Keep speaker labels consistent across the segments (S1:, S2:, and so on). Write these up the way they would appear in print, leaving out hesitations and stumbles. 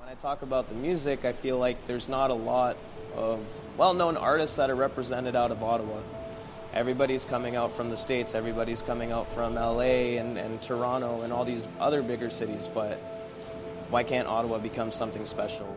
S1: When I talk about the music, I feel like there's not a lot of well-known artists that are represented out of Ottawa. Everybody's coming out from the States, everybody's coming out from LA and Toronto and all these other bigger cities, but why can't Ottawa become something special?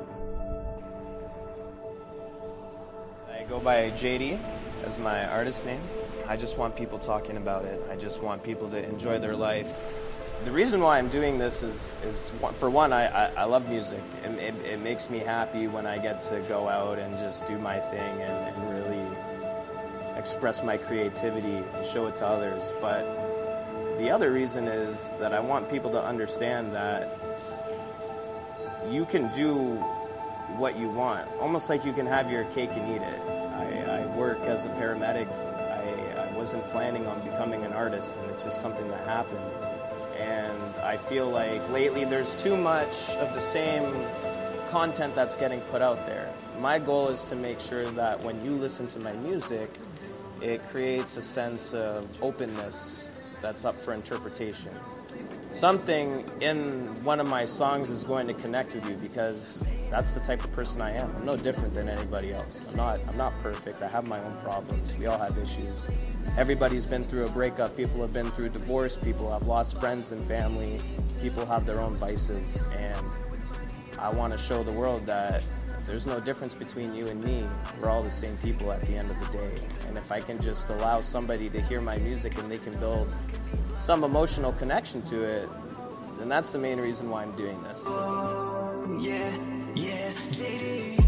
S1: I go by JD as my artist name. I just want people talking about it. I just want people to enjoy their life. The reason why I'm doing this is for one, I love music. It makes me happy when I get to go out and just do my thing and really express my creativity and show it to others. But the other reason is that I want people to understand that you can do what you want, almost like you can have your cake and eat it. I work as a paramedic. I wasn't planning on becoming an artist, and it's just something that happened. And I feel like lately there's too much of the same content that's getting put out there. My goal is to make sure that when you listen to my music, it creates a sense of openness that's up for interpretation. Something in one of my songs is going to connect with you because that's the type of person I am. I'm no different than anybody else. I'm not perfect. I have my own problems. We all have issues. Everybody's been through a breakup. People have been through divorce. People have lost friends and family. People have their own vices. And I want to show the world that there's no difference between you and me. We're all the same people at the end of the day. And if I can just allow somebody to hear my music and they can build some emotional connection to it, then that's the main reason why I'm doing this.
S2: Yeah, JD.